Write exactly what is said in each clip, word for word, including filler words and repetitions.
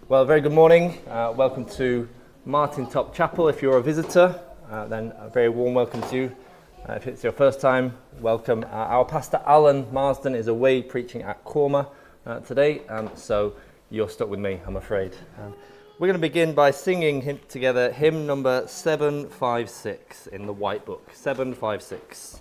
Well, very good morning. Uh, welcome to Martin Top Chapel. If you're a visitor, uh, then a very warm welcome to you. Uh, if it's your first time, welcome. Uh, our pastor Alan Marsden is away preaching at Corma uh, today, and so you're stuck with me, I'm afraid. Um, we're going to begin by singing hymn together hymn number seven five six in the White Book. seven five six.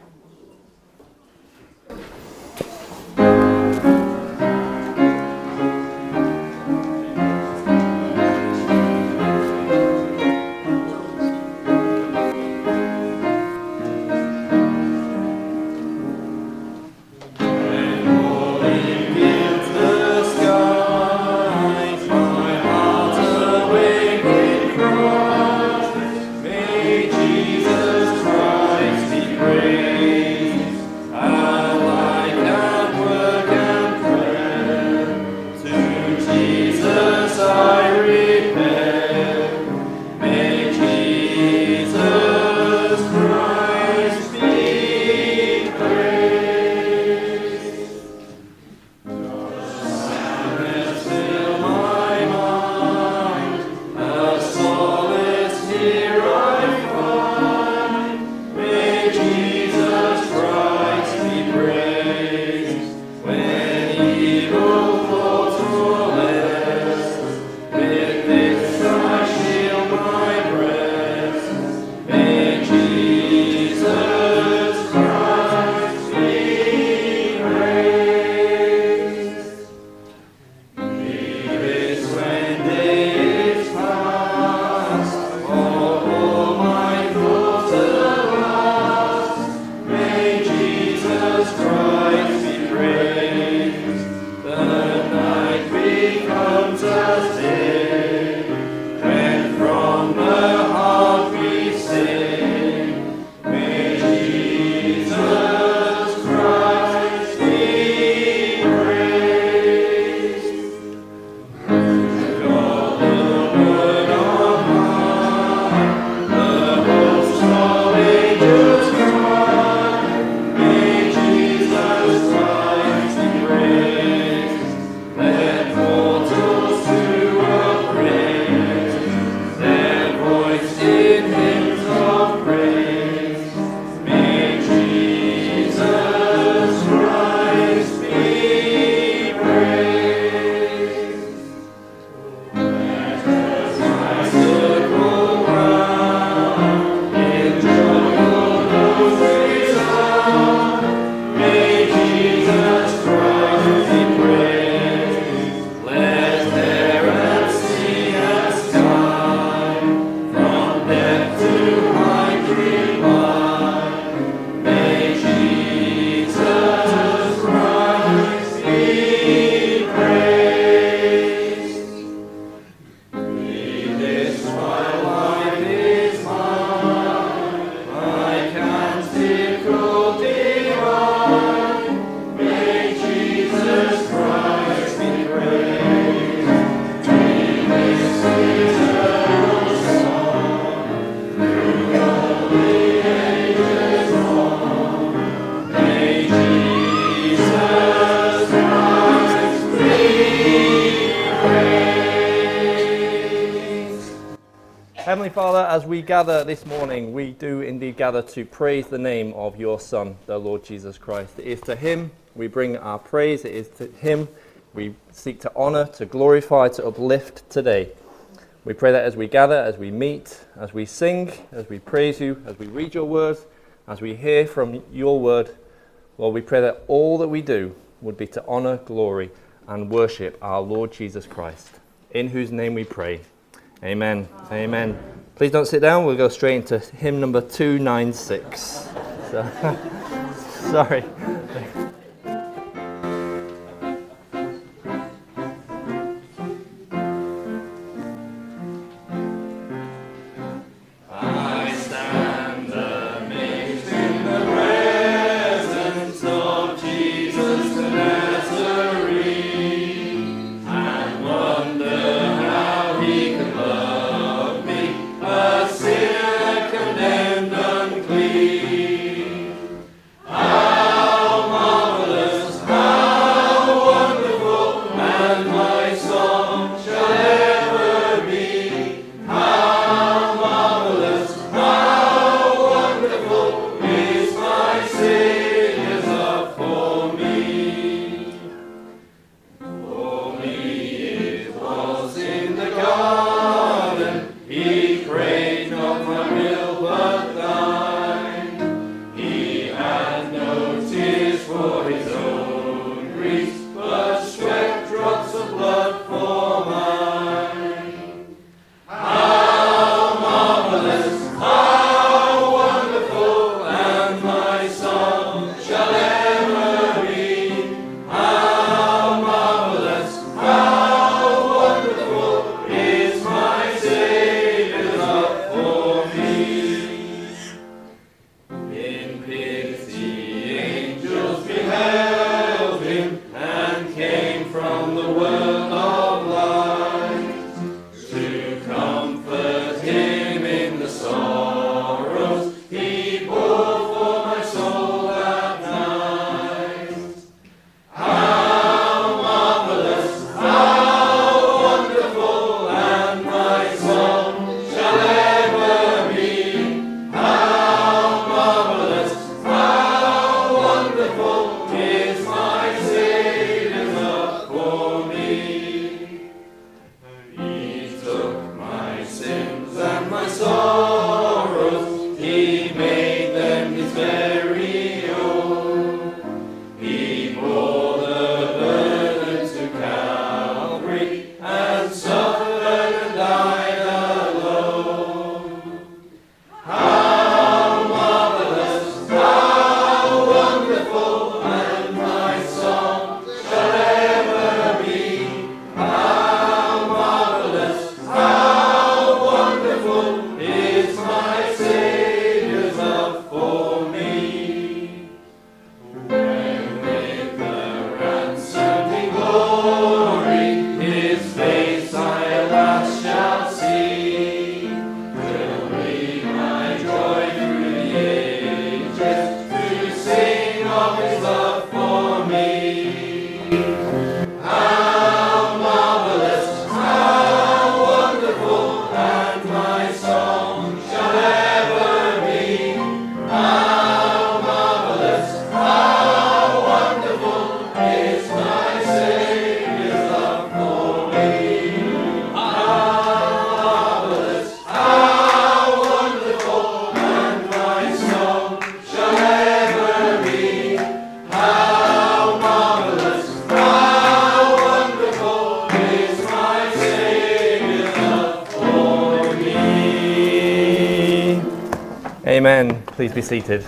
Heavenly Father, as we gather this morning, we do indeed gather to praise the name of your Son, the Lord Jesus Christ. It is to him we bring our praise. It is to him we seek to honour, to glorify, to uplift today. We pray that as we gather, as we meet, as we sing, as we praise you, as we read your words, as we hear from your word, Lord, we pray that all that we do would be to honour, glory, and worship our Lord Jesus Christ, in whose name we pray. Amen. Amen. Please don't sit down. We'll go straight into hymn number two ninety-six. So, sorry. How Amen. Please be seated.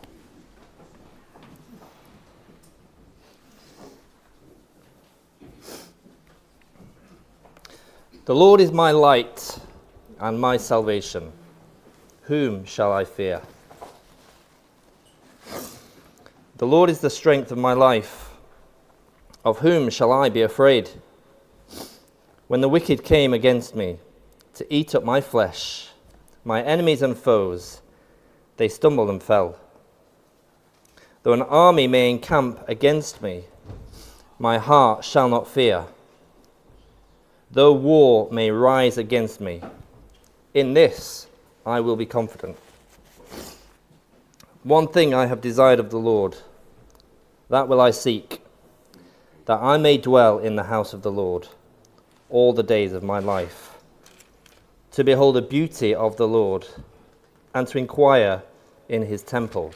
The Lord is my light and my salvation. Whom shall I fear? The Lord is the strength of my life. Of whom shall I be afraid? When the wicked came against me to eat up my flesh, my enemies and foes, they stumbled and fell. Though an army may encamp against me, my heart shall not fear. Though war may rise against me, in this I will be confident. One thing I have desired of the Lord, that will I seek, that I may dwell in the house of the Lord all the days of my life, to behold the beauty of the Lord, and to inquire in his temple.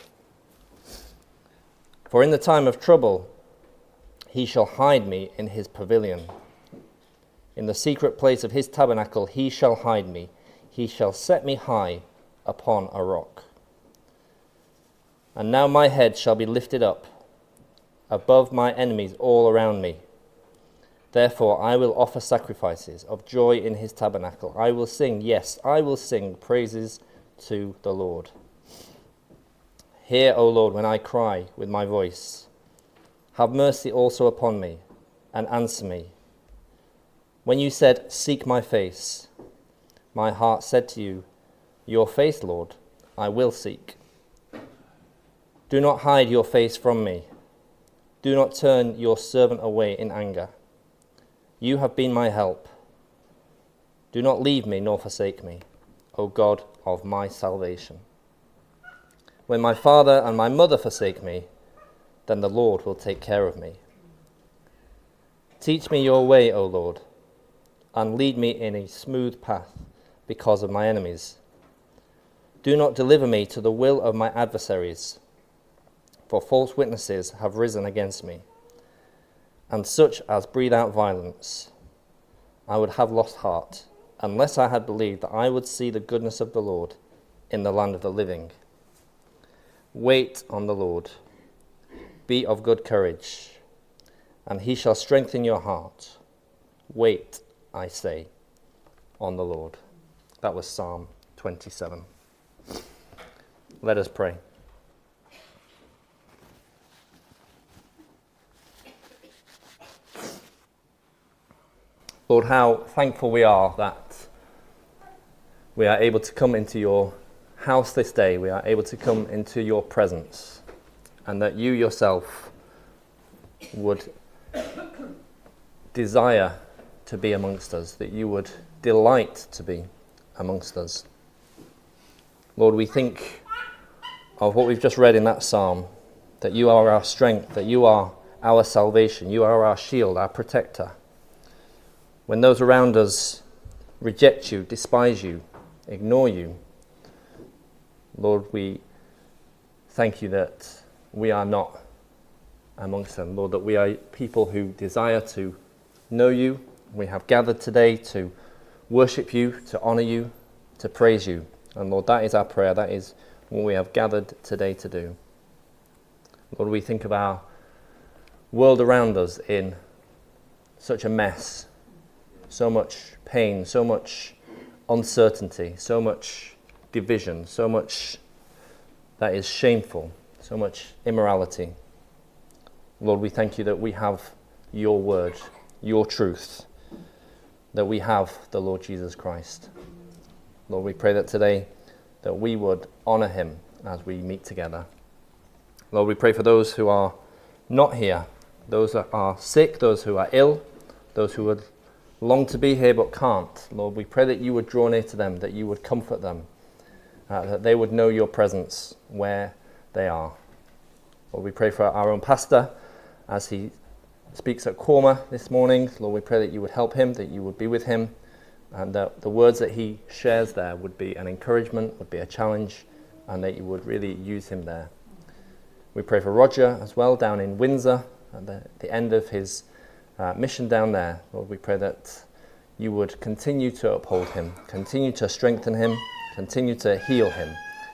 For in the time of trouble he shall hide me in his pavilion. In the secret place of his tabernacle he shall hide me. He shall set me high upon a rock. And now my head shall be lifted up above my enemies all around me. Therefore I will offer sacrifices of joy in his tabernacle. I will sing, yes, I will sing praises to the Lord. Hear, O Lord, when I cry with my voice. Have mercy also upon me, and answer me. When you said, seek my face, my heart said to you, your face, Lord, I will seek. Do not hide your face from me. Do not turn your servant away in anger. You have been my help. Do not leave me nor forsake me, O God of my salvation. When my father and my mother forsake me, then the Lord will take care of me. Teach me your way, O Lord, and lead me in a smooth path because of my enemies. Do not deliver me to the will of my adversaries, for false witnesses have risen against me, and such as breathe out violence. I would have lost heart, unless I had believed that I would see the goodness of the Lord in the land of the living. Wait on the Lord. Be of good courage, and he shall strengthen your heart. Wait, I say, on the Lord. That was Psalm twenty-seven. Let us pray. Lord, how thankful we are that we are able to come into your house this day. We are able to come into your presence, and that you yourself would desire to be amongst us, that you would delight to be amongst us. Lord, we think of what we've just read in that psalm, that you are our strength, that you are our salvation, you are our shield, our protector. When those around us reject you, despise you, ignore you, Lord, we thank you that we are not amongst them. Lord, that we are people who desire to know you. We have gathered today to worship you, to honour you, to praise you. And Lord, that is our prayer. That is what we have gathered today to do. Lord, we think of our world around us in such a mess, so much pain, so much uncertainty, so much division, so much that is shameful, so much immorality. Lord, we thank you that we have your word, your truth, that we have the Lord Jesus Christ. Lord, we pray that today that we would honour him as we meet together. Lord, we pray for those who are not here, those that are sick, those who are ill, those who would long to be here but can't. Lord, we pray that you would draw near to them, that you would comfort them, uh, that they would know your presence where they are. Lord, we pray for our own pastor as he speaks at Corma this morning. Lord, we pray that you would help him, that you would be with him, and that the words that he shares there would be an encouragement, would be a challenge, and that you would really use him there. We pray for Roger as well down in Windsor at the, the end of his uh, mission down there. Lord, we pray that you would continue to uphold him, continue to strengthen him, continue to heal him,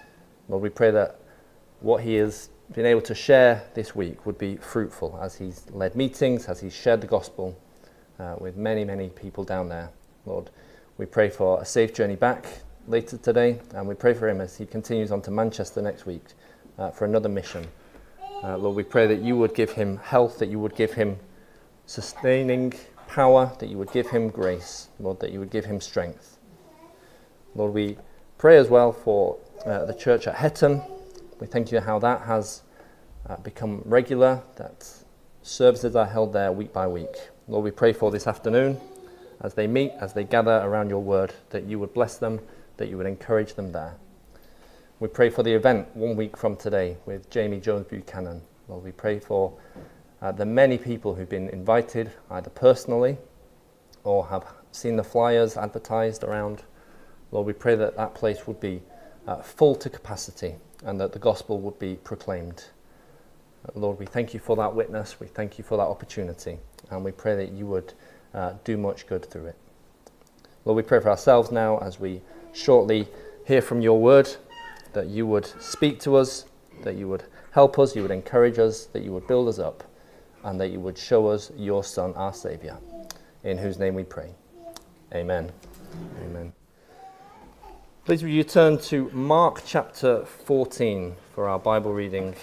Lord, we pray that what he has been able to share this week would be fruitful as he's led meetings, as he's shared the gospel uh, with many, many people down there. Lord, we pray for a safe journey back later today, and we pray for him as he continues on to Manchester next week uh, for another mission. Uh, Lord, we pray that you would give him health, that you would give him sustaining power, that you would give him grace, Lord, that you would give him strength. Lord, we pray as well for uh, the church at Hetton. We thank you how that has uh, become regular, that services are held there week by week. Lord, we pray for this afternoon as they meet, as they gather around your word, that you would bless them, that you would encourage them there. We pray for the event one week from today with Jamie Jones Buchanan. Lord, we pray for uh, the many people who've been invited either personally or have seen the flyers advertised around. Lord, we pray that that place would be uh, full to capacity and that the gospel would be proclaimed. Uh, Lord, we thank you for that witness. We thank you for that opportunity, and we pray that you would uh, do much good through it. Lord, we pray for ourselves now as we shortly hear from your word, that you would speak to us, that you would help us, you would encourage us, that you would build us up, and that you would show us your Son, our Saviour, in whose name we pray. Amen. Amen. Please will you turn to Mark chapter fourteen for our Bible reading.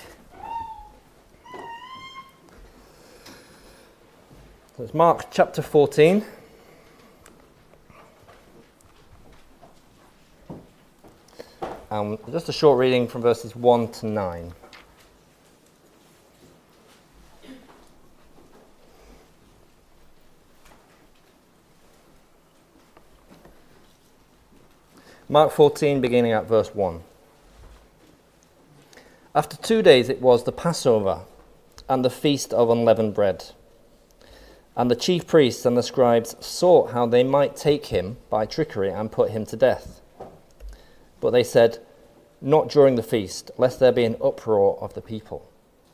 So it's Mark chapter fourteen. Um, just a short reading from verses one to nine. Mark fourteen, beginning at verse one. After two days it was the Passover and the feast of unleavened bread. And the chief priests and the scribes sought how they might take him by trickery and put him to death. But they said, "Not during the feast, lest there be an uproar of the people."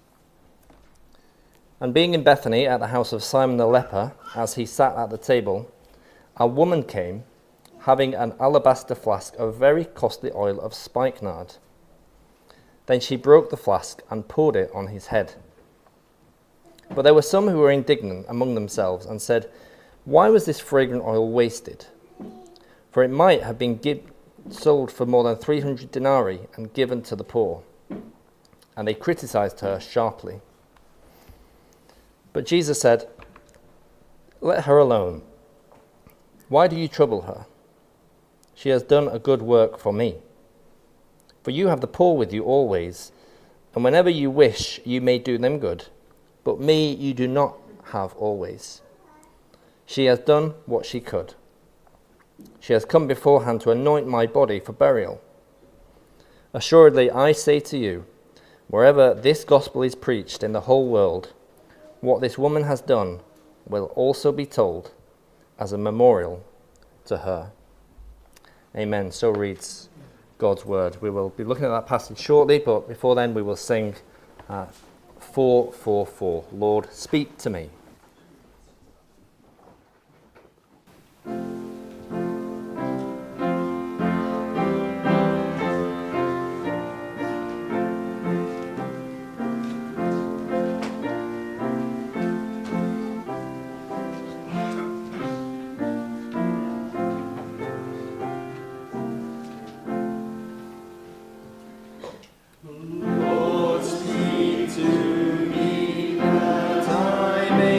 And being in Bethany at the house of Simon the leper, as he sat at the table, a woman came, having an alabaster flask of very costly oil of spikenard. Then she broke the flask and poured it on his head. But there were some who were indignant among themselves and said, "Why was this fragrant oil wasted? For it might have been give, sold for more than three hundred denarii and given to the poor." And they criticized her sharply. But Jesus said, "Let her alone. Why do you trouble her? She has done a good work for me. For you have the poor with you always, and whenever you wish, you may do them good. But me you do not have always. She has done what she could. She has come beforehand to anoint my body for burial. Assuredly, I say to you, wherever this gospel is preached in the whole world, what this woman has done will also be told as a memorial to her." Amen. So reads God's word. We will be looking at that passage shortly, but before then we will sing uh, four four four. Lord, speak to me. Lord, speak to me that I may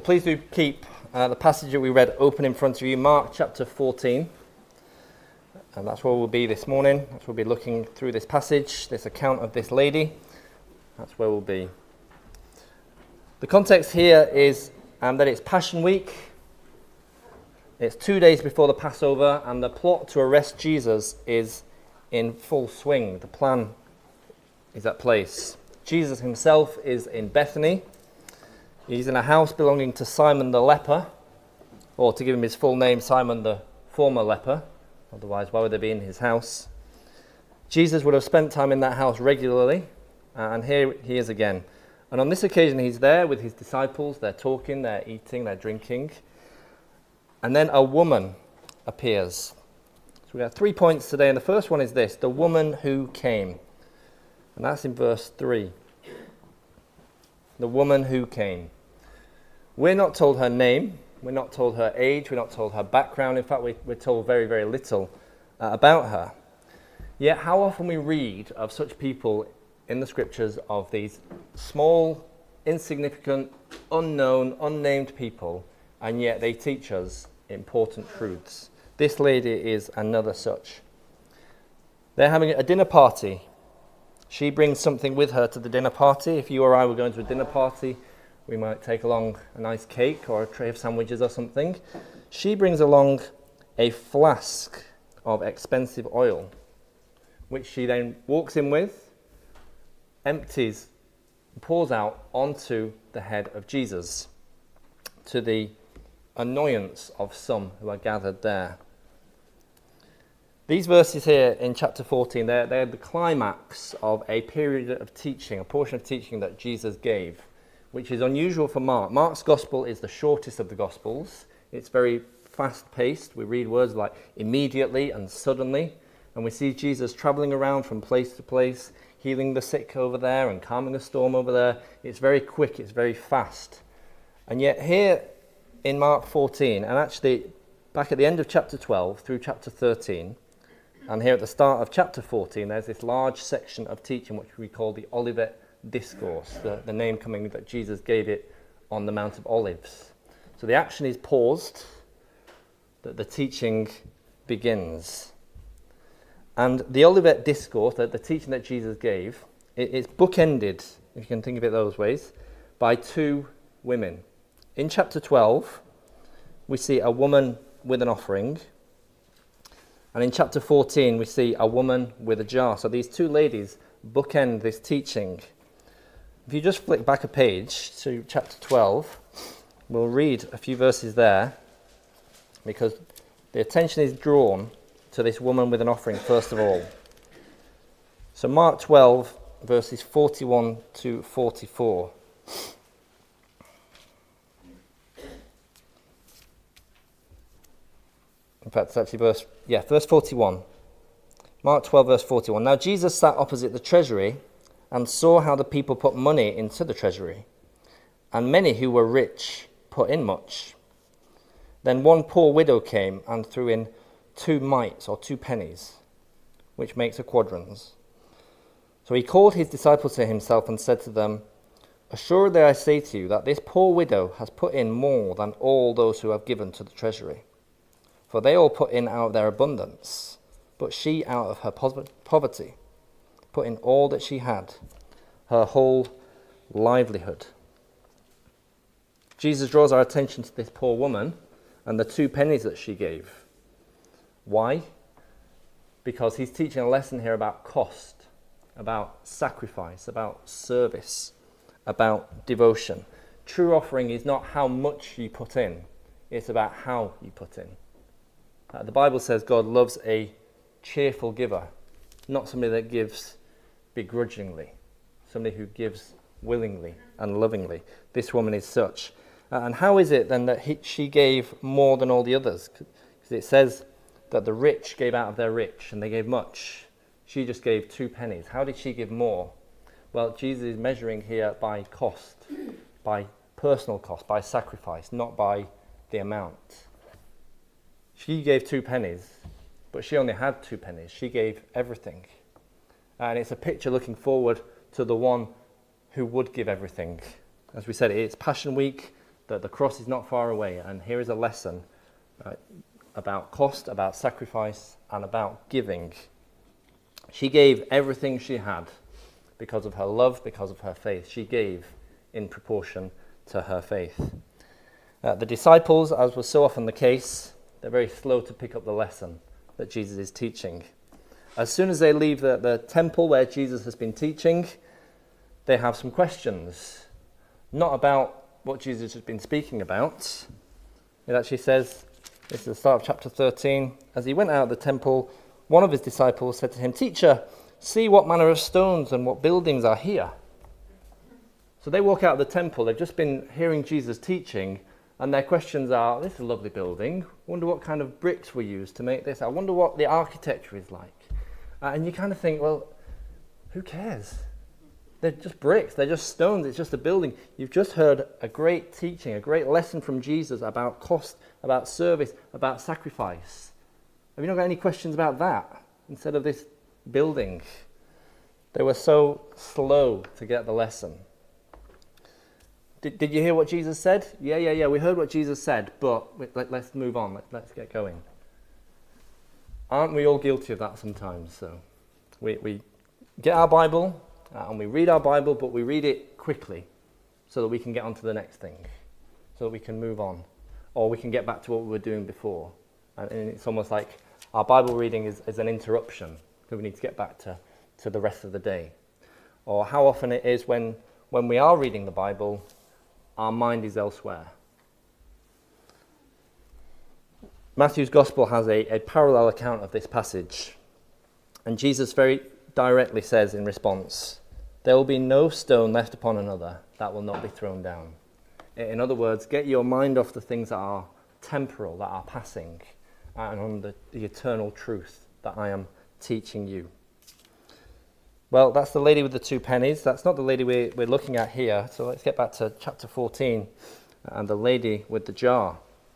Well, please do keep uh, the passage that we read open in front of you, Mark chapter fourteen. And that's where we'll be this morning. That's where we'll be looking through this passage, this account of this lady. That's where we'll be. The context here is um, that it's Passion Week. It's two days before the Passover, and the plot to arrest Jesus is in full swing. The plan is at place. Jesus himself is in Bethany. He's in a house belonging to Simon the leper, or to give him his full name, Simon the former leper. Otherwise, why would they be in his house? Jesus would have spent time in that house regularly, uh, and here he is again. And on this occasion, he's there with his disciples. They're talking, they're eating, they're drinking. And then a woman appears. So we have three points today, and the first one is this: the woman who came. And that's in verse three. The woman who came. We're not told her name. We're not told her age. We're not told her background. In fact, we, we're told very, very little uh, about her. Yet how often we read of such people in the scriptures, of these small, insignificant, unknown, unnamed people, and yet they teach us important truths. This lady is another such. They're having a dinner party. She brings something with her to the dinner party. If you or I were going to a dinner party, we might take along a nice cake or a tray of sandwiches or something. She brings along a flask of expensive oil, which she then walks in with, empties, pours out onto the head of Jesus, to the annoyance of some who are gathered there. These verses here in chapter fourteen, they're, they're the climax of a period of teaching, a portion of teaching that Jesus gave, which is unusual for Mark. Mark's gospel is the shortest of the gospels. It's very fast-paced. We read words like immediately and suddenly, and we see Jesus traveling around from place to place, healing the sick over there and calming a storm over there. It's very quick, it's very fast. And yet here in Mark fourteen, and actually back at the end of chapter twelve through chapter thirteen, and here at the start of chapter fourteen, there's this large section of teaching which we call the Olivet Discourse, the, the name coming that Jesus gave it on the Mount of Olives. So the action is paused, that the teaching begins. And the Olivet Discourse, the, the teaching that Jesus gave, it, it's bookended, if you can think of it those ways, by two women. In chapter twelve, we see a woman with an offering. And in chapter fourteen, we see a woman with a jar. So these two ladies bookend this teaching. If you just flick back a page to chapter twelve, we'll read a few verses there, because the attention is drawn to this woman with an offering first of all. So Mark twelve, verses forty-one to forty-four. In fact, it's actually verse, yeah, verse forty-one. Mark twelve, verse forty-one. Now Jesus sat opposite the treasury and saw how the people put money into the treasury, and many who were rich put in much. Then one poor widow came and threw in two mites, or two pennies, which makes a quadrans. So he called his disciples to himself and said to them, Assuredly I say to you that this poor widow has put in more than all those who have given to the treasury. For they all put in out of their abundance, but she out of her poverty put in all that she had, her whole livelihood. Jesus draws our attention to this poor woman and the two pennies that she gave. Why? Because he's teaching a lesson here about cost, about sacrifice, about service, about devotion. True offering is not how much you put in, it's about how you put in. Uh, the Bible says God loves a cheerful giver, not somebody that gives begrudgingly, somebody who gives willingly and lovingly. This woman is such. Uh, and how is it then that he, she gave more than all the others? Because it says that the rich gave out of their rich and they gave much. She just gave two pennies. How did she give more? Well, Jesus is measuring here by cost, by personal cost, by sacrifice, not by the amount. She gave two pennies, but she only had two pennies. She gave everything. And it's a picture looking forward to the one who would give everything. As we said, it's Passion Week. that the cross is not far away, and here is a lesson uh, about cost, about sacrifice, and about giving. She gave everything she had because of her love, because of her faith. She gave in proportion to her faith. Uh, the disciples, as was so often the case, they're very slow to pick up the lesson that Jesus is teaching. As soon as they leave the, the temple where Jesus has been teaching, they have some questions, not about what Jesus has been speaking about. It actually says, this is the start of chapter thirteen, as he went out of the temple, one of his disciples said to him, "Teacher, see what manner of stones and what buildings are here." So they walk out of the temple, they've just been hearing Jesus teaching, and their questions are, this is a lovely building, I wonder what kind of bricks were used to make this, I wonder what the architecture is like. Uh, and you kind of think, well, who cares? They're just bricks, they're just stones, it's just a building. You've just heard a great teaching, a great lesson from Jesus about cost, about service, about sacrifice. Have you not got any questions about that instead of this building? They were so slow to get the lesson. Did, did you hear what Jesus said? Yeah, yeah, yeah, we heard what Jesus said, but wait, let, let's move on, let, let's get going. Aren't we all guilty of that sometimes? So we, we get our Bible, Uh, and we read our Bible, but we read it quickly so that we can get on to the next thing, so that we can move on, or we can get back to what we were doing before. And, and it's almost like our Bible reading is, is an interruption, because we need to get back to, to the rest of the day. Or how often it is when, when we are reading the Bible, our mind is elsewhere. Matthew's Gospel has a, a parallel account of this passage, and Jesus very directly says in response, "There will be no stone left upon another that will not be thrown down." In other words, get your mind off the things that are temporal, that are passing, and on the, the eternal truth that I am teaching you. Well, that's the lady with the two pennies. That's not the lady we're, we're looking at here. So let's get back to chapter fourteen and the lady with the jar.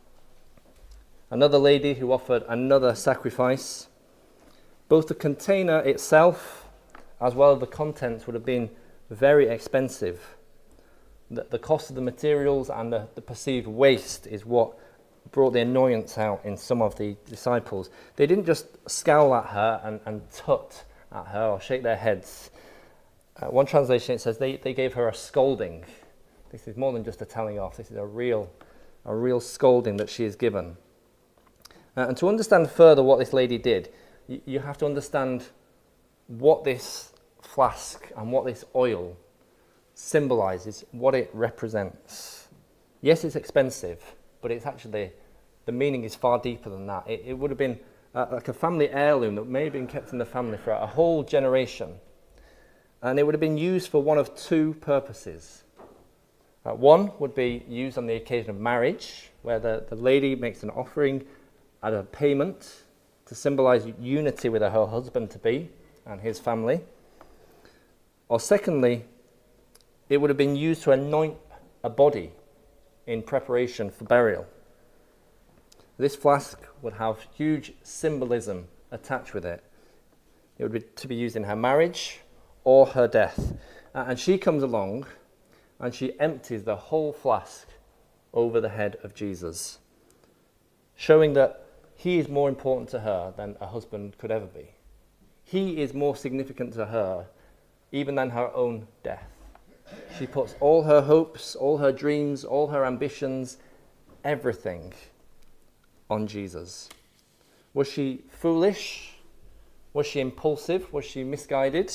Another lady who offered another sacrifice. Both the container itself as well as the contents would have been very expensive. The, the cost of the materials and the, the perceived waste is what brought the annoyance out in some of the disciples. They didn't just scowl at her and, and tut at her or shake their heads. Uh, one translation, it says they, they gave her a scolding. This is more than just a telling off. This is a real, a real scolding that she is given. Uh, and to understand further what this lady did, you, you have to understand what this flask and what this oil symbolizes, what it represents. Yes, it's expensive, but it's actually, the meaning is far deeper than that. It, it would have been uh, like a family heirloom that may have been kept in the family for a whole generation. And it would have been used for one of two purposes. Uh, one would be used on the occasion of marriage, where the, the lady makes an offering as a payment to symbolize unity with her husband-to-be and his family. Or secondly, it would have been used to anoint a body in preparation for burial. This flask would have huge symbolism attached with it. It would be to be used in her marriage or her death. Uh, and she comes along and she empties the whole flask over the head of Jesus, showing that he is more important to her than a husband could ever be. He is more significant to her even than her own death. She puts all her hopes, all her dreams, all her ambitions, everything on Jesus. Was she foolish? Was she impulsive? Was she misguided?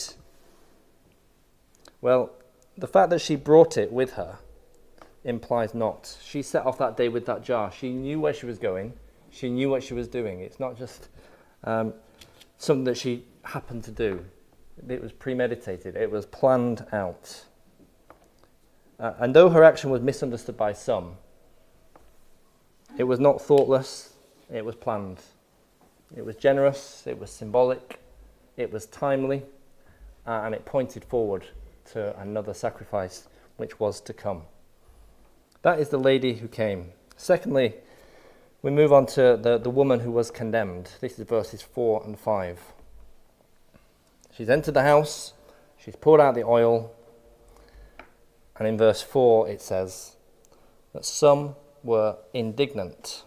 Well, the fact that she brought it with her implies not. She set off that day with that jar. She knew where she was going. She knew what she was doing. It's not just um, something that she happened to do. It was premeditated. It was planned out. Uh, and though her action was misunderstood by some, it was not thoughtless, it was planned. It was generous, it was symbolic, it was timely, uh, and it pointed forward to another sacrifice which was to come. That is the lady who came. Secondly, we move on to the, the woman who was condemned. This is verses four and five. She's entered the house, she's poured out the oil, and in verse four it says, that some were indignant.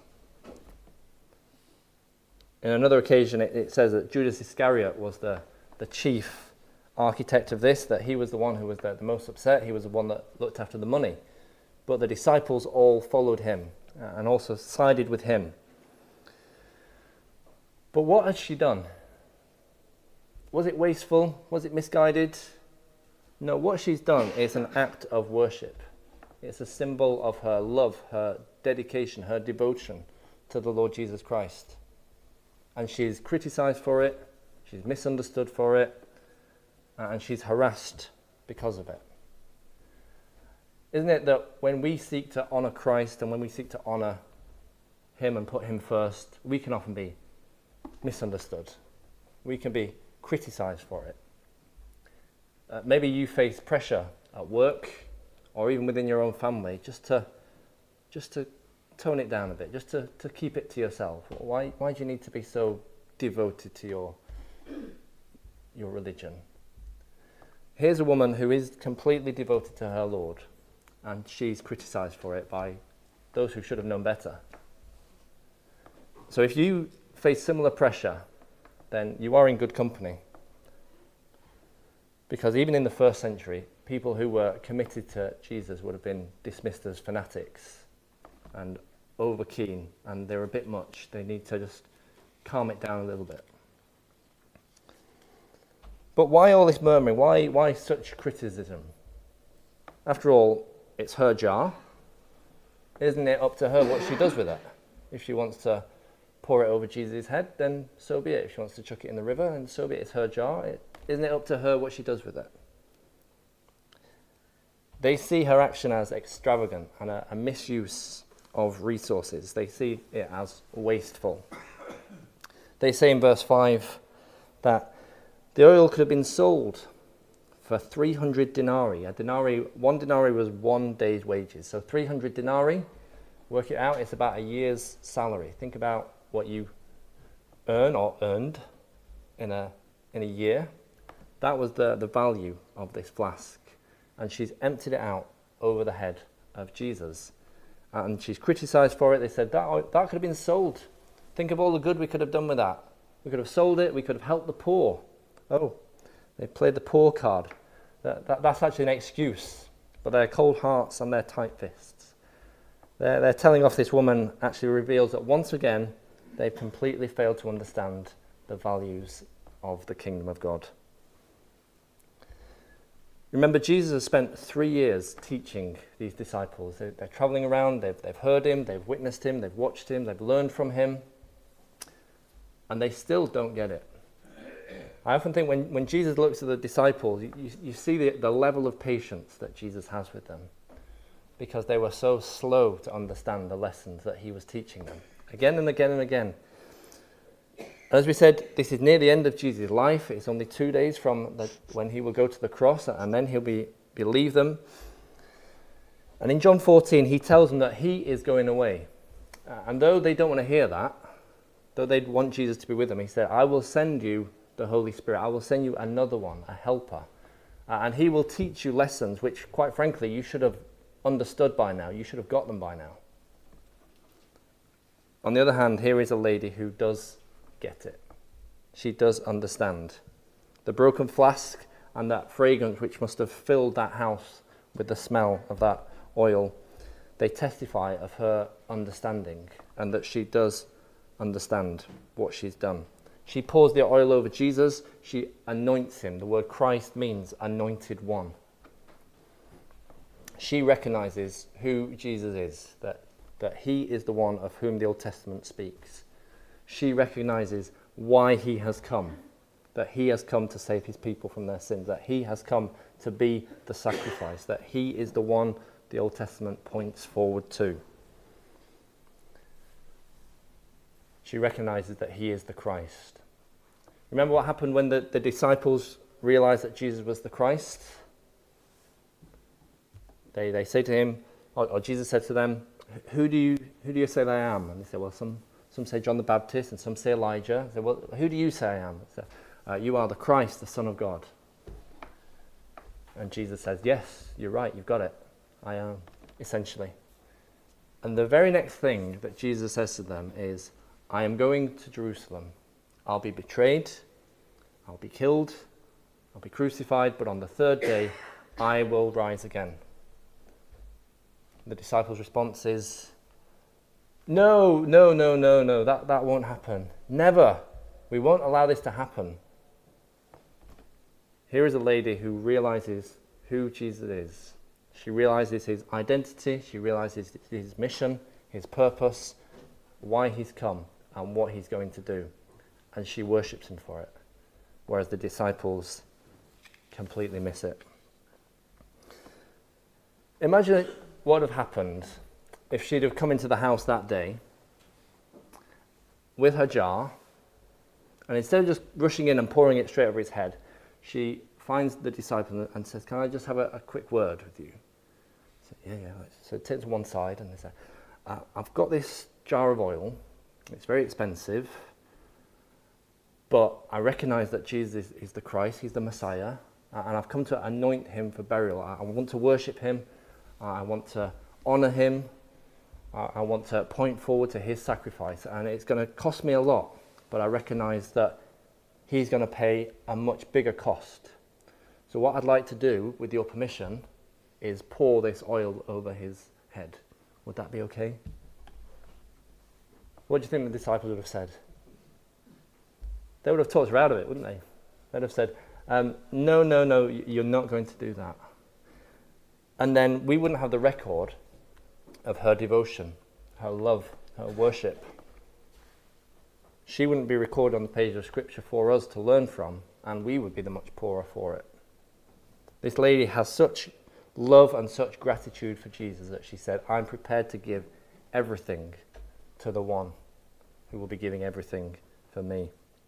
In another occasion, it, it says that Judas Iscariot was the, the chief architect of this, that he was the one who was the, the most upset. He was the one that looked after the money. But the disciples all followed him uh, and also sided with him. But what had she done? Was it wasteful? Was it misguided? No, what she's done is an act of worship. It's a symbol of her love, her dedication, her devotion to the Lord Jesus Christ. And she's criticized for it, she's misunderstood for it, and she's harassed because of it. Isn't it that when we seek to honor Christ and when we seek to honor him and put him first, we can often be misunderstood. We can be criticized for it. Uh, maybe you face pressure at work or even within your own family just to just to tone it down a bit, just to, to keep it to yourself. Why why do you need to be so devoted to your your religion? Here's a woman who is completely devoted to her Lord, and she's criticized for it by those who should have known better. So if you face similar pressure, then you are in good company. Because even in the first century, people who were committed to Jesus would have been dismissed as fanatics and over keen, and they're a bit much. They need to just calm it down a little bit. But why all this murmuring? Why, why such criticism? After all, it's her jar. Isn't it up to her what she does with it? If she wants to pour it over Jesus' head, then so be it. If she wants to chuck it in the river, then so be it. It's her jar. It, isn't it up to her what she does with it? They see her action as extravagant and a, a misuse of resources. They see it as wasteful. They say in verse five that the oil could have been sold for three hundred denarii. A denarii, one denarii was one day's wages. So three hundred denarii, work it out, it's about a year's salary. Think about what you earn or earned in a in a year. That was the, the value of this flask. And she's emptied it out over the head of Jesus. And she's criticized for it. They said, that, that could have been sold. Think of all the good we could have done with that. We could have sold it. We could have helped the poor. Oh, they played the poor card. That, that, that's actually an excuse. But their cold hearts and their tight fists. They're, they're telling off this woman actually reveals that once again, they've completely failed to understand the values of the kingdom of God. Remember, Jesus has spent three years teaching these disciples. They're, they're traveling around, they've, they've heard him, they've witnessed him, they've watched him, they've learned from him, and they still don't get it. I often think when, when Jesus looks at the disciples, you, you, you see the, the level of patience that Jesus has with them, because they were so slow to understand the lessons that he was teaching them. Again and again and again. As we said, this is near the end of Jesus' life. It's only two days from the, when he will go to the cross, and then he'll be believe them. And in John fourteen, he tells them that he is going away. Uh, and though they don't want to hear that, though they'd want Jesus to be with them, he said, I will send you the Holy Spirit. I will send you another one, a helper. Uh, and he will teach you lessons which, quite frankly, you should have understood by now. You should have got them by now. On the other hand, here is a lady who does get it. She does understand. The broken flask and that fragrance which must have filled that house with the smell of that oil, they testify of her understanding and that she does understand what she's done. She pours the oil over Jesus. She anoints him. The word Christ means anointed one. She recognizes who Jesus is, that, that he is the one of whom the Old Testament speaks. She recognizes why he has come, that he has come to save his people from their sins, that he has come to be the sacrifice, that he is the one the Old Testament points forward to. She recognizes that he is the Christ. Remember what happened when the, the disciples realized that Jesus was the Christ? They they say to him, or, or Jesus said to them, who do you who do you say that I am? And they said, well, some Some say John the Baptist, and some say Elijah. They say, well, who do you say I am? Say, uh, you are the Christ, the Son of God. And Jesus says, yes, you're right, you've got it. I am, essentially. And the very next thing that Jesus says to them is, I am going to Jerusalem. I'll be betrayed. I'll be killed. I'll be crucified. But on the third day, I will rise again. The disciples' response is, no, no, no, no, no, that, that won't happen. Never. We won't allow this to happen. Here is a lady who realizes who Jesus is. She realizes his identity. She realizes his mission, his purpose, why he's come, and what he's going to do. And she worships him for it. Whereas the disciples completely miss it. Imagine what would have happened if she'd have come into the house that day with her jar, and instead of just rushing in and pouring it straight over his head, she finds the disciple and says, can I just have a, a quick word with you? So, yeah, yeah. So take to one side and they say, uh, I've got this jar of oil. It's very expensive, but I recognize that Jesus is, is the Christ, he's the Messiah, uh, and I've come to anoint him for burial. I, I want to worship him. Uh, I want to honor him. Uh, I want to point forward to his sacrifice, and it's going to cost me a lot, but I recognize that he's going to pay a much bigger cost. So what I'd like to do, with your permission, is pour this oil over his head. Would that be okay? What do you think the disciples would have said? They would have talked her out of it, wouldn't they? They'd have said, um, no, no, no, you're not going to do that. And then we wouldn't have the record of her devotion, her love, her worship. She wouldn't be recorded on the page of Scripture for us to learn from, and we would be the much poorer for it. This lady has such love and such gratitude for Jesus that she said, I'm prepared to give everything to the one who will be giving everything for me.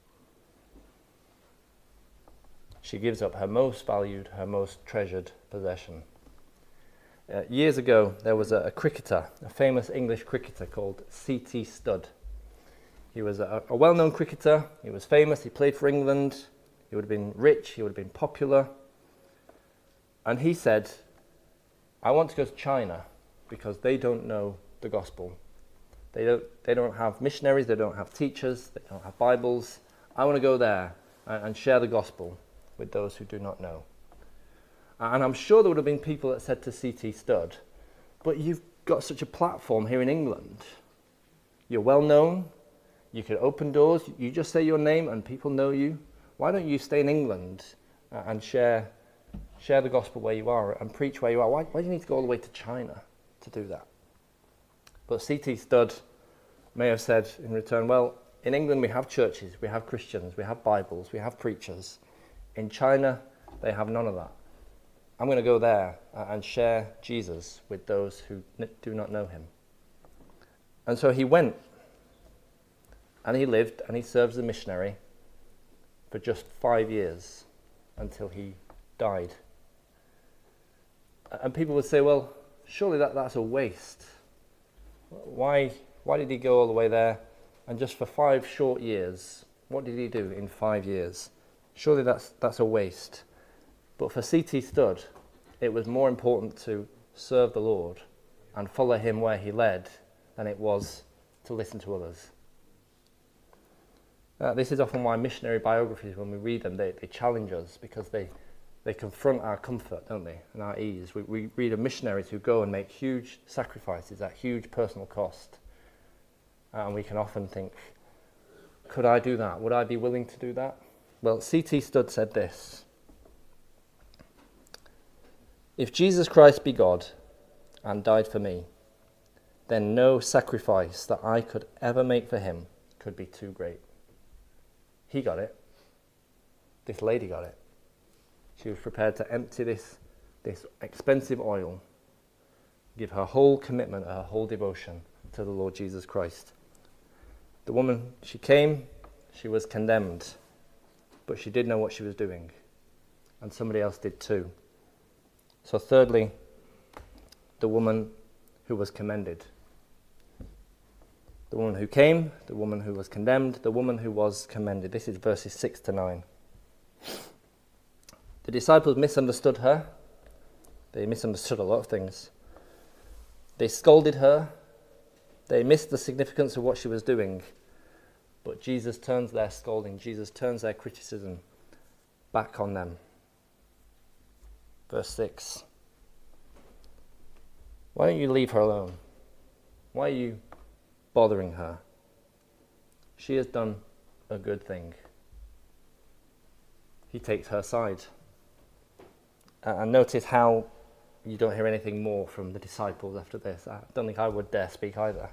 She gives up her most valued, her most treasured possession. Uh, years ago, there was a, a cricketer, a famous English cricketer called C T Studd. He was a, a well-known cricketer. He was famous. He played for England. He would have been rich. He would have been popular. And he said, I want to go to China because they don't know the gospel. They don't, they don't have missionaries. They don't have teachers. They don't have Bibles. I want to go there and, and share the gospel with those who do not know. And I'm sure there would have been people that said to C T Studd, but you've got such a platform here in England. You're well known. You could open doors. You just say your name and people know you. Why don't you stay in England and share share the gospel where you are and preach where you are? Why, why do you need to go all the way to China to do that? But C T Studd may have said in return, well, in England we have churches, we have Christians, we have Bibles, we have preachers. In China, they have none of that. I'm going to go there and share Jesus with those who do not know him. And so he went, and he lived, and he served as a missionary for just five years until he died. And people would say, well, surely that, that's a waste. Why, why did he go all the way there? And just for five short years, what did he do in five years? Surely that's, that's a waste. But for C T Studd, it was more important to serve the Lord and follow him where he led than it was to listen to others. Uh, this is often why missionary biographies, when we read them, they, they challenge us because they, they confront our comfort, don't they, and our ease. We, we read of missionaries who go and make huge sacrifices at huge personal cost. And we can often think, could I do that? Would I be willing to do that? Well, C T Studd said this: if Jesus Christ be God and died for me, then no sacrifice that I could ever make for him could be too great. He got it. This lady got it. She was prepared to empty this, this expensive oil, give her whole commitment, her whole devotion to the Lord Jesus Christ. The woman, she came, she was condemned, but she did know what she was doing, and somebody else did too. So thirdly, the woman who was commended. The woman who came, the woman who was condemned, the woman who was commended. This is verses six to nine. The disciples misunderstood her. They misunderstood a lot of things. They scolded her. They missed the significance of what she was doing. But Jesus turns their scolding, Jesus turns their criticism back on them. Verse six. Why don't you leave her alone? Why are you bothering her? She has done a good thing. He takes her side. Uh, and notice how you don't hear anything more from the disciples after this. I don't think I would dare speak either.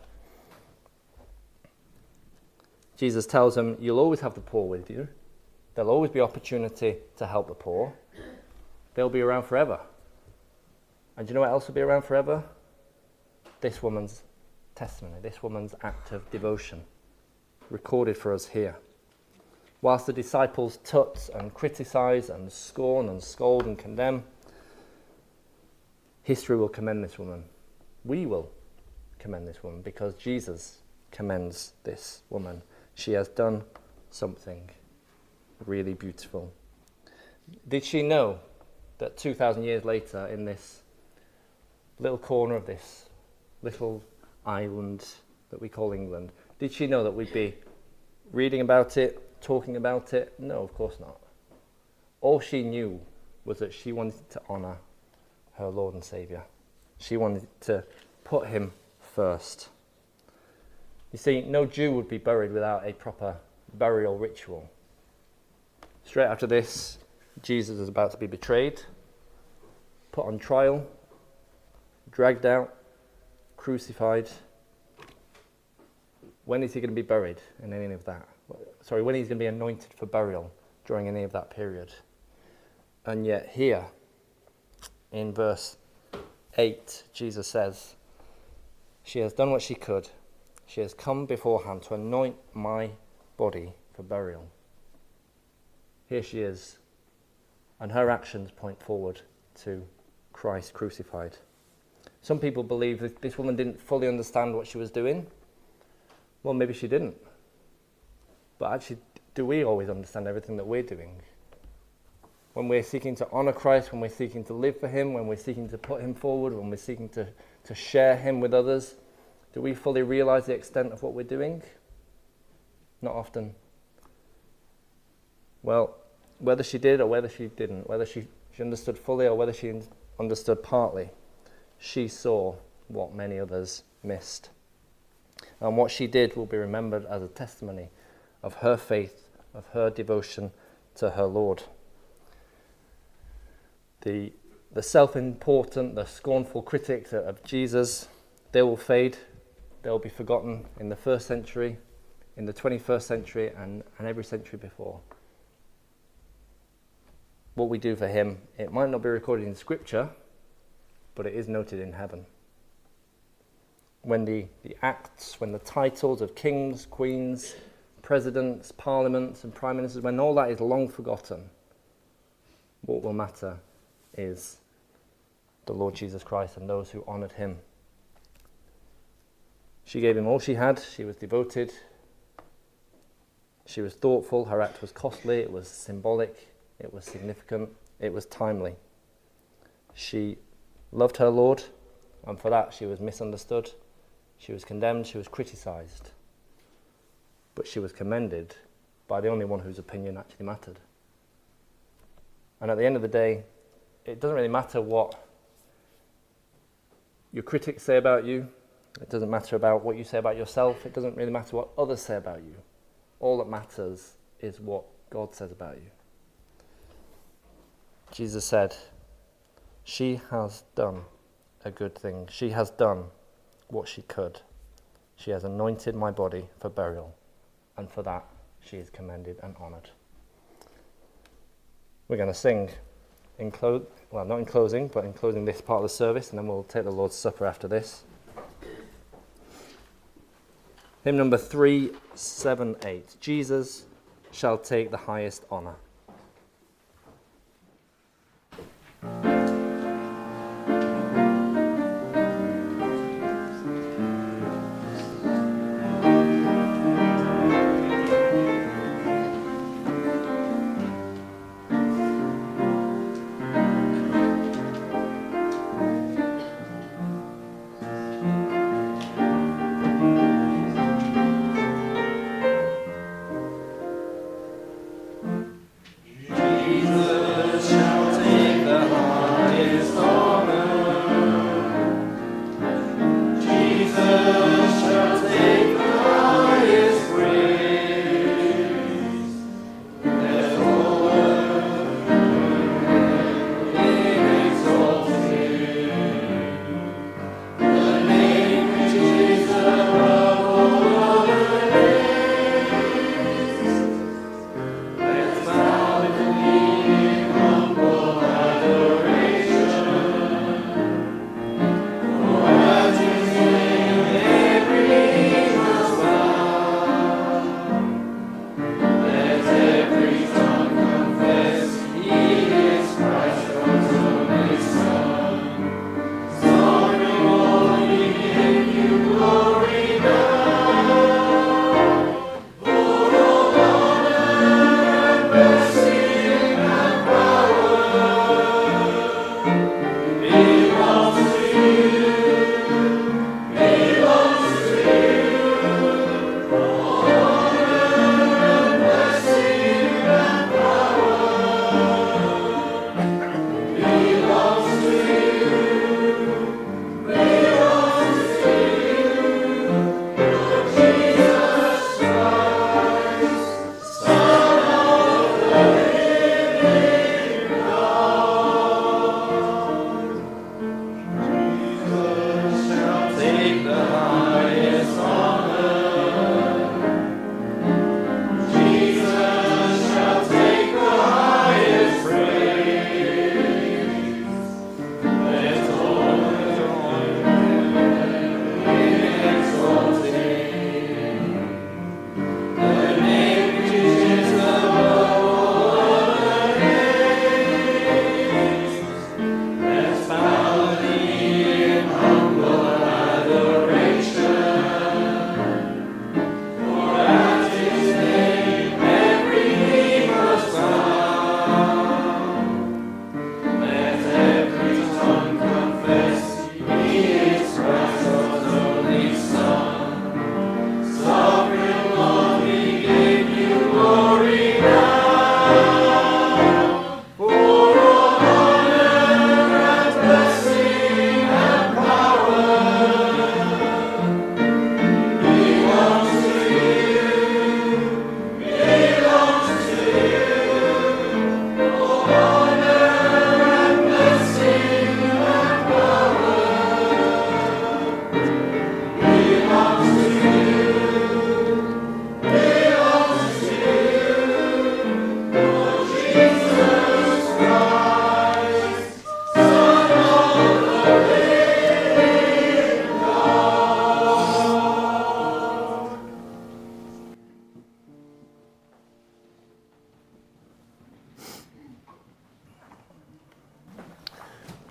Jesus tells them, you'll always have the poor with you. There'll always be opportunity to help the poor. They'll be around forever. And do you know what else will be around forever? This woman's testimony, this woman's act of devotion, recorded for us here. Whilst the disciples tut and criticize and scorn and scold and condemn, history will commend this woman. We will commend this woman because Jesus commends this woman. She has done something really beautiful. Did she know that two thousand years later, in this little corner of this little island that we call England, did she know that we'd be reading about it, talking about it? No, of course not. All she knew was that she wanted to honour her Lord and Saviour. She wanted to put him first. You see, no Jew would be buried without a proper burial ritual. Straight after this, Jesus is about to be betrayed, put on trial, dragged out, crucified. When is he going to be buried in any of that? Sorry, when he's going to be anointed for burial during any of that period? And yet here, in verse eight, Jesus says, she has done what she could. She has come beforehand to anoint my body for burial. Here she is, and her actions point forward to Christ crucified. Some people believe that this woman didn't fully understand what she was doing. Well, maybe she didn't. But actually, do we always understand everything that we're doing? When we're seeking to honour Christ, when we're seeking to live for him, when we're seeking to put him forward, when we're seeking to, to share him with others, do we fully realise the extent of what we're doing? Not often. Well, whether she did or whether she didn't, whether she, she understood fully or whether she understood partly, she saw what many others missed. And what she did will be remembered as a testimony of her faith, of her devotion to her Lord. The, the self-important, the scornful critics of Jesus, they will fade. They'll be forgotten in the first century, in the twenty-first century, and, and every century before. What we do for him, it might not be recorded in Scripture, but it is noted in heaven. When the, the acts, when the titles of kings, queens, presidents, parliaments, and prime ministers, when all that is long forgotten, what will matter is the Lord Jesus Christ and those who honoured him. She gave him all she had. She was devoted. She was thoughtful. Her act was costly. It was symbolic. It was significant. It was timely. She loved her Lord, and for that she was misunderstood. She was condemned. She was criticised. But she was commended by the only one whose opinion actually mattered. And at the end of the day, it doesn't really matter what your critics say about you. It doesn't matter about what you say about yourself. It doesn't really matter what others say about you. All that matters is what God says about you. Jesus said, she has done a good thing. She has done what she could. She has anointed my body for burial, and for that she is commended and honoured. We're going to sing in clo- well, not in closing, but in closing this part of the service, and then we'll take the Lord's Supper after this. Hymn number three seven eight. Jesus shall take the highest honour.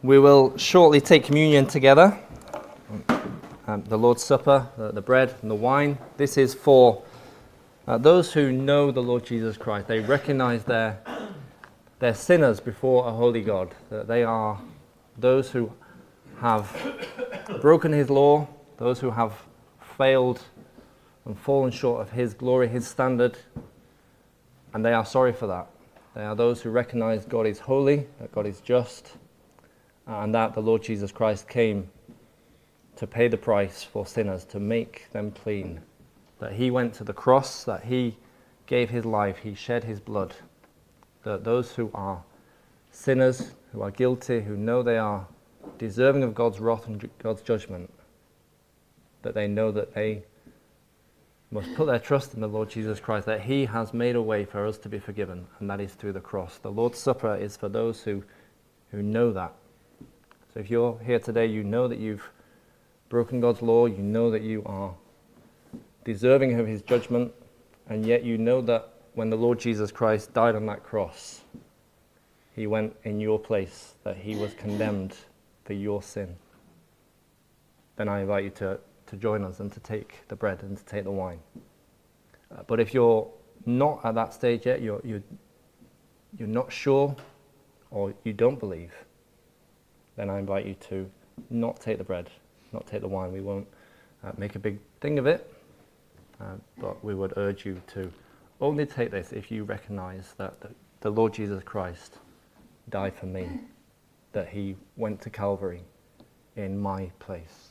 We will shortly take communion together. Um, the Lord's Supper, the, the bread and the wine. This is for uh, those who know the Lord Jesus Christ. They recognize their, their sinners before a holy God. That they are those who have broken his law, those who have failed and fallen short of his glory, his standard, and they are sorry for that. They are those who recognize God is holy, that God is just, and that the Lord Jesus Christ came to pay the price for sinners, to make them clean. That he went to the cross, that he gave his life, he shed his blood. That those who are sinners, who are guilty, who know they are deserving of God's wrath and God's judgment, that they know that they must put their trust in the Lord Jesus Christ, that he has made a way for us to be forgiven, and that is through the cross. The Lord's Supper is for those who, who know that. So if you're here today, you know that you've broken God's law, you know that you are deserving of his judgment, and yet you know that when the Lord Jesus Christ died on that cross, he went in your place, that he was condemned for your sin. Then I invite you to, to join us and to take the bread and to take the wine. Uh, but if you're not at that stage yet, you're, you're, you're not sure, or you don't believe, then I invite you to not take the bread, not take the wine. We won't uh, make a big thing of it, uh, but we would urge you to only take this if you recognize that the, the Lord Jesus Christ died for me, that he went to Calvary in my place.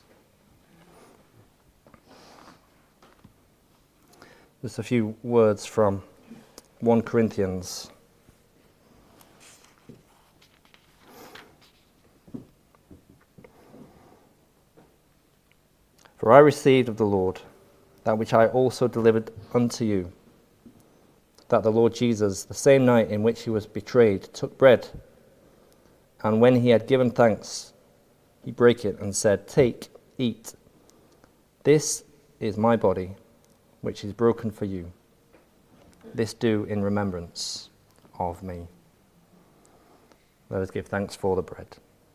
Just a few words from First Corinthians. For I received of the Lord that which I also delivered unto you, that the Lord Jesus, the same night in which he was betrayed, took bread, and when he had given thanks, he brake it and said, Take, eat. This is my body, which is broken for you. This do in remembrance of me. Let us give thanks for the bread.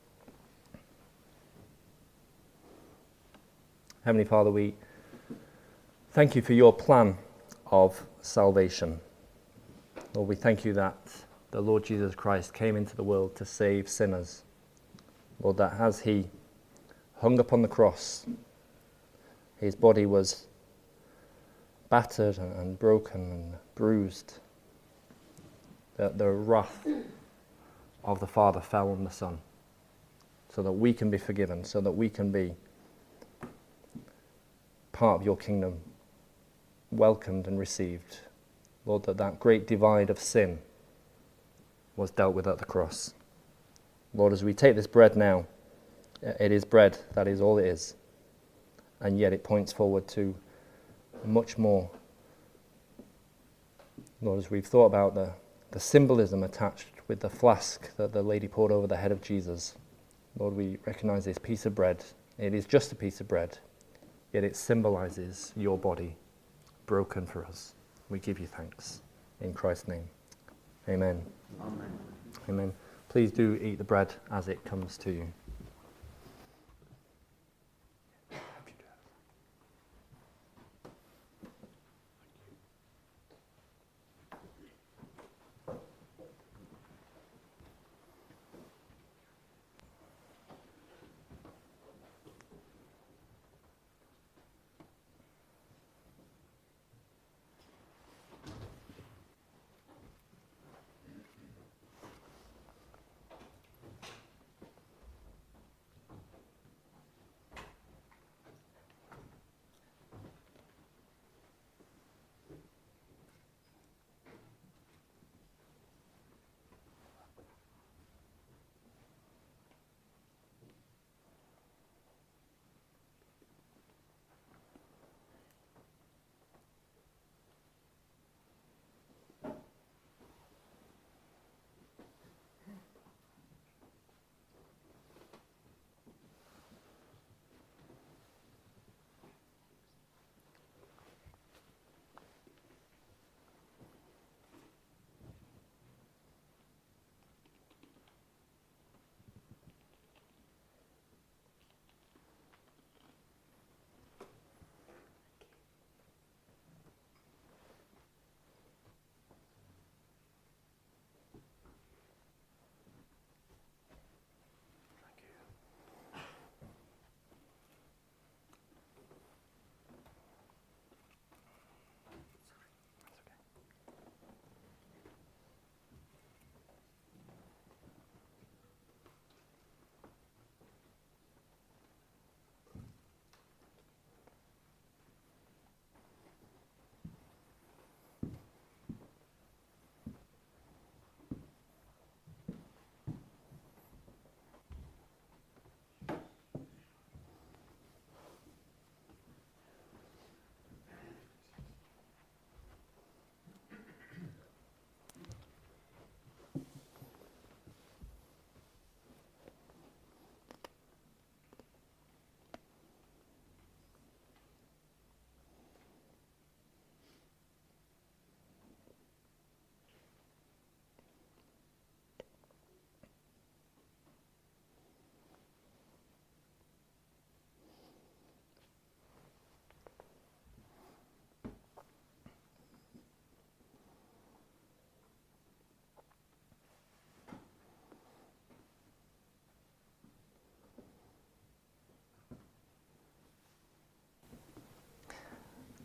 Heavenly Father, we thank you for your plan of salvation. Lord, we thank you that the Lord Jesus Christ came into the world to save sinners. Lord, that as he hung upon the cross, his body was battered and broken and bruised, that the wrath of the Father fell on the Son, so that we can be forgiven, so that we can be part of your kingdom, welcomed and received. Lord, that that great divide of sin was dealt with at the cross. Lord, as we take this bread now, it is bread, that is all it is, and yet it points forward to much more. Lord, as we've thought about the, the symbolism attached with the flask that the lady poured over the head of Jesus, Lord, we recognize this piece of bread. It is just a piece of bread, yet it symbolizes your body broken for us. We give you thanks. In Christ's name, amen. Amen. Amen. Please do eat the bread as it comes to you.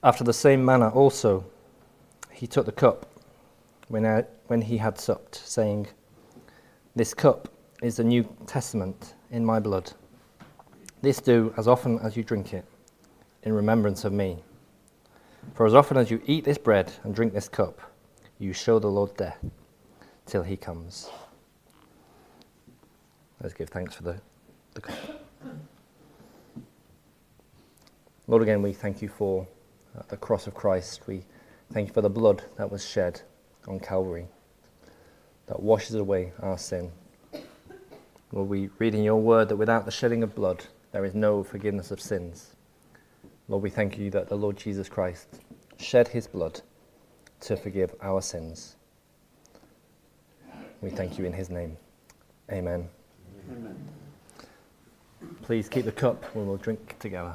After the same manner also he took the cup when, I, when he had supped, saying, "This cup is the New Testament in my blood. This do as often as you drink it, in remembrance of me. For as often as you eat this bread and drink this cup, you show the Lord's death till he comes." Let's give thanks for the, the cup. Lord, again, we thank you for uh, the cross of Christ. We thank you for the blood that was shed on Calvary that washes away our sin. Lord, we read in your word that without the shedding of blood, there is no forgiveness of sins. Lord, we thank you that the Lord Jesus Christ shed his blood to forgive our sins. We thank you in his name. Amen. Amen. Please keep the cup when we'll drink together.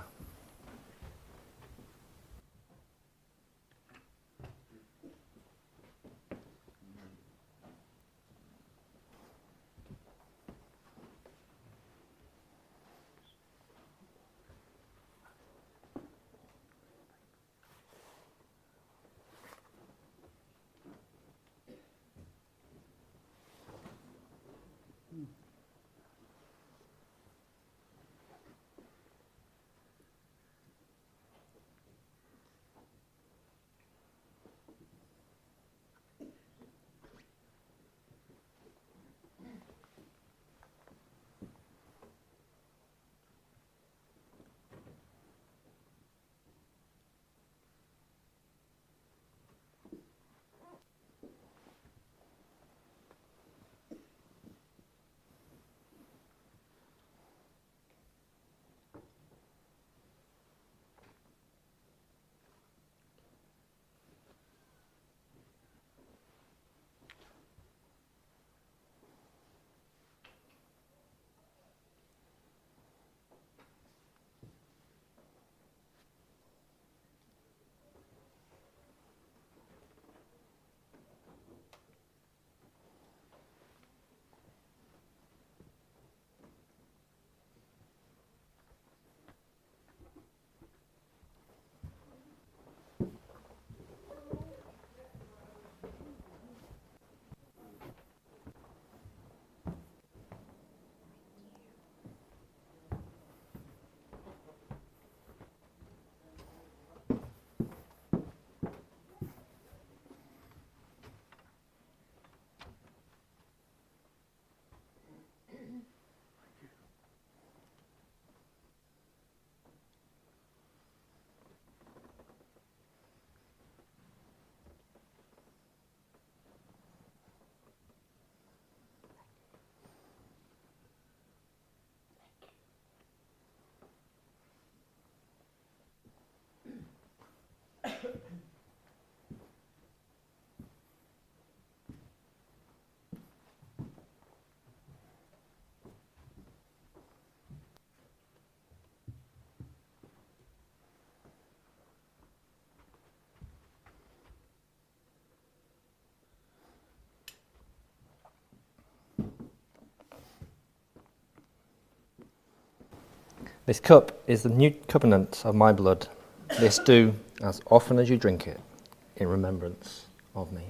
This cup is the new covenant of my blood. This do as often as you drink it in remembrance of me.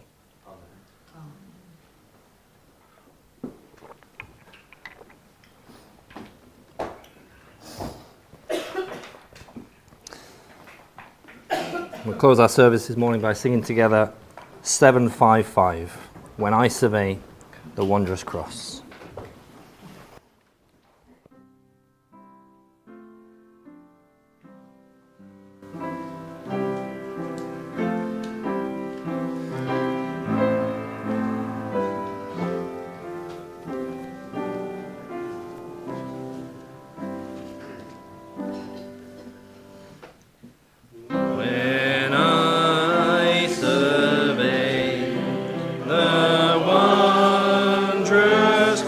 We'll close our service this morning by singing together seven five five, "When I Survey the Wondrous Cross." Wondrous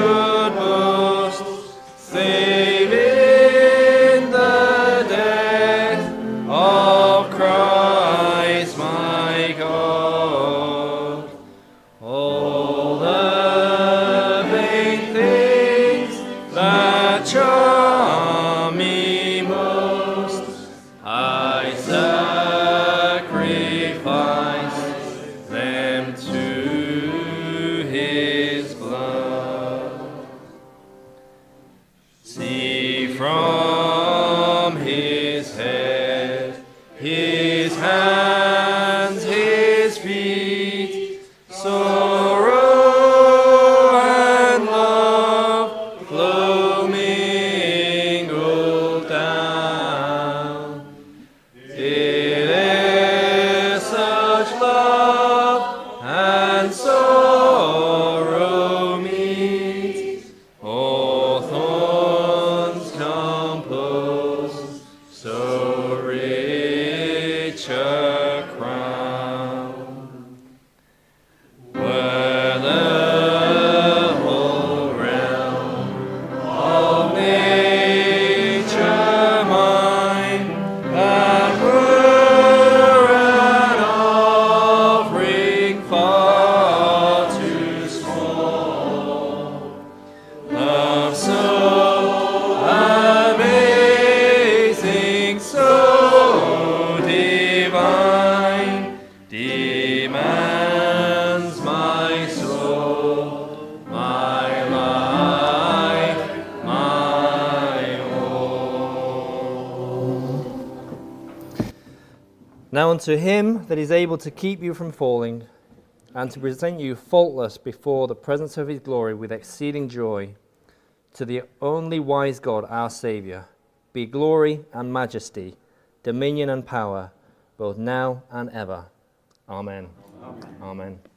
should boast, save in the death of Christ my God. All the vain things that charm me most, I sacrifice them to his blood. See from his head, his hands, his feet, sorrow and love flow mingled down. It is such love and sorrow meet, all thorns compose so rich a crown. Were the whole realm of nature mine, that were an offering far too small. Love so amazing, so divine, demands my soul, my life, my all. Now unto him that is able to keep you from falling, and to present you faultless before the presence of his glory with exceeding joy, to the only wise God our Saviour, be glory and majesty, dominion and power, both now and ever. Amen. Amen. Amen.